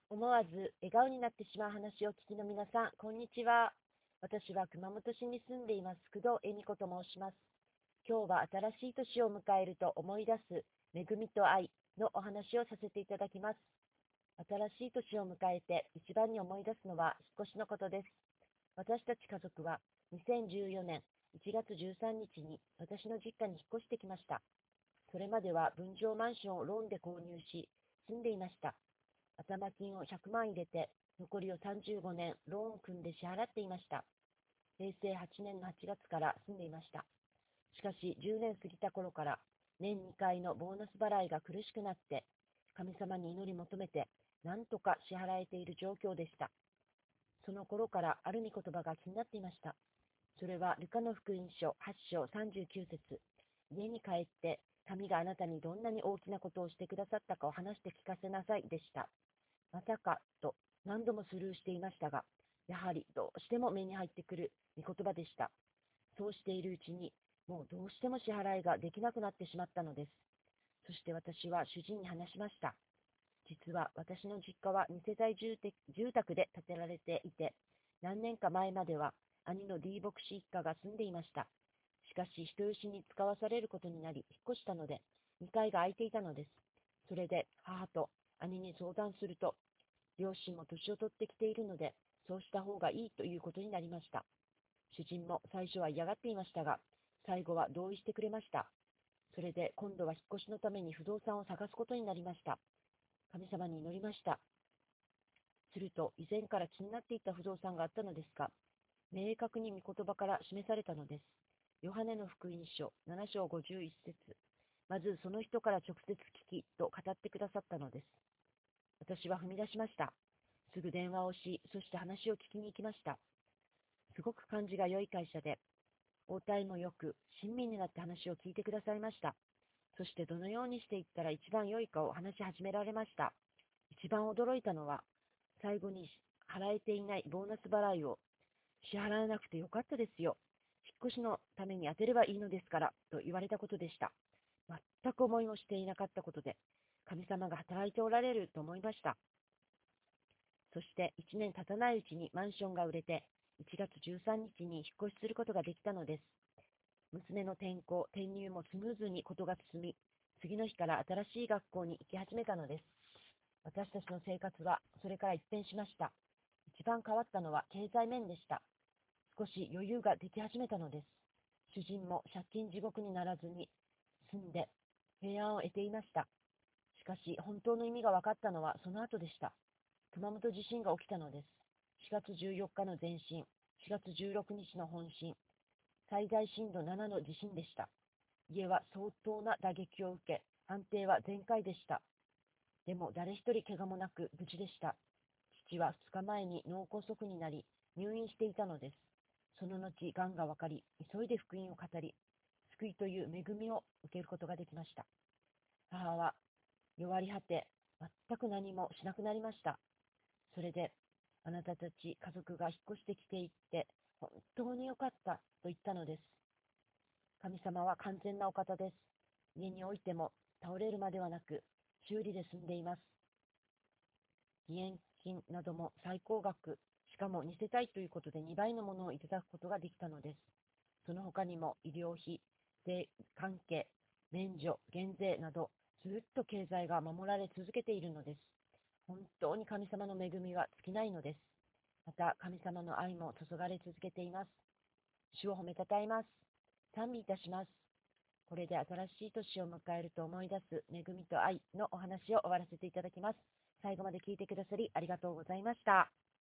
思わず笑顔になってしまう話を聞きの皆さん、こんにちは。私は熊本市に住んでいます工藤恵美子と申します。今日は新しい年を迎えると思い出す恵みと愛のお話をさせていただきます。新しい年を迎えて一番に思い出すのは引っ越しのことです。私たち家族は2014年1月13日に私の実家に引っ越してきました。それまでは分譲マンションをローンで購入し、住んでいました。頭金を100万入れて、残りを35年ローン組んで支払っていました。平成8年の8月から住んでいました。しかし10年過ぎた頃から年2回のボーナス払いが苦しくなって、神様に祈り求めて何とか支払えている状況でした。その頃からある御言葉が気になっていました。それはルカの福音書8章39節、家に帰って神があなたにどんなに大きなことをしてくださったかを話して聞かせなさいでした。まさかと何度もスルーしていましたが、やはりどうしても目に入ってくる御言葉でした。そうしているうちに、もうどうしても支払いができなくなってしまったのです。そして私は主人に話しました。実は私の実家は2世帯住宅で建てられていて、何年か前までは兄の D 牧師一家が住んでいました。しかし人吉に使わされることになり引っ越したので、2階が空いていたのです。それで母と兄に相談すると、両親も年を取ってきているので、そうした方がいいということになりました。主人も最初は嫌がっていましたが、最後は同意してくれました。それで今度は引っ越しのために不動産を探すことになりました。神様に祈りました。すると、以前から気になっていた不動産があったのですが、明確に御言葉から示されたのです。ヨハネの福音書7章51節、まずその人から直接聞きと語ってくださったのです。私は踏み出しました。すぐ電話をし、そして話を聞きに行きました。すごく感じが良い会社で、応対もよく、親身になって話を聞いてくださいました。そしてどのようにしていったら一番良いかを話し始められました。一番驚いたのは、最後に払えていないボーナス払いを支払わなくてよかったですよ。引っ越しのために当てればいいのですからと言われたことでした。全く思いもしていなかったことで、神様が働いておられると思いました。そして1年経たないうちにマンションが売れて、1月13日に引っ越しすることができたのです。娘の転校、転入もスムーズにことが進み、次の日から新しい学校に行き始めたのです。私たちの生活はそれから一変しました。一番変わったのは経済面でした。少し余裕ができ始めたのです。主人も借金地獄にならずに住んで平安を得ていました。しかし本当の意味が分かったのはその後でした。熊本地震が起きたのです。4月14日の前震、4月16日の本震、最大震度7の地震でした。家は相当な打撃を受け、判定は全壊でした。でも誰一人怪我もなく無事でした。父は2日前に脳梗塞になり入院していたのです。その後、がんが分かり、急いで福音を語り、救いという恵みを受けることができました。母は弱り果て、全く何もしなくなりました。それで、あなたたち家族が引っ越してきていって、本当によかったと言ったのです。神様は完全なお方です。家においても倒れるまではなく、修理で済んでいます。義援金なども最高額、しかも2世帯ということで2倍のものをいただくことができたのです。その他にも医療費、税関係、免除、減税など、ずっと経済が守られ続けているのです。本当に神様の恵みは尽きないのです。また神様の愛も注がれ続けています。主を褒めたたえます。賛美いたします。これで新しい年を迎えると思い出す恵みと愛のお話を終わらせていただきます。最後まで聞いてくださりありがとうございました。